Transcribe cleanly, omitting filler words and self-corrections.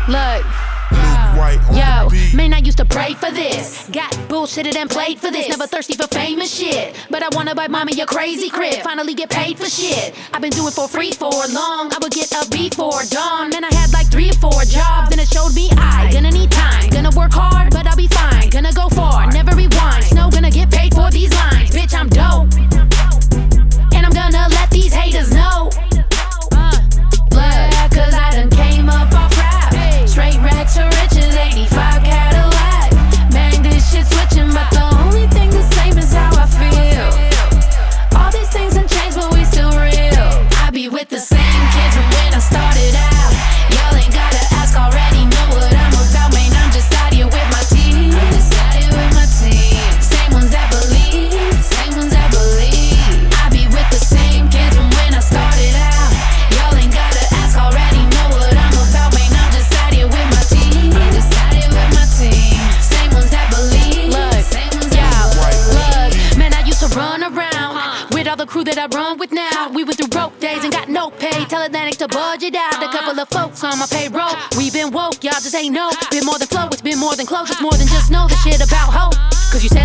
Look. Yo, man, I used to pray for this. Got bullshitted and played for this. Never thirsty for famous shit, but I wanna buy mommy a crazy crib. Finally get paid for shit I've been doing for free for long. I would get up before dawn. Man, I had like 3 or 4 jobs, and it showed me I gonna need time. Gonna work hard, but I'll be fine. Gonna go far, never rewind. No, gonna get paid for these lines. Bitch, I'm dope, and I'm gonna let these haters know. Look, cause I done came up off rap. Straight racks to riches, 85 Cadillac. Man, this shit switching, but the only thing the same is how I feel. All these things done changed, but we still real. I be with the same kids from when I started out. Y'all ain't gotta ask, already know what I'm about. Man, I'm just out here with my team. Same ones that believe, same ones that believe. I be with the same kids from when I started out. Y'all ain't gotta ask, already know what I'm about. Man, I'm just out here with my team. Same ones that believe. Look, look, man, I used to run around with all the crew that I run with now. We went through broke days and got no pay. Tell Atlantic to budget out. A couple of folks on my payroll. We been woke, y'all just ain't know. Been more than flow, it's been more than close. It's more than just know the shit about hope. Cause you say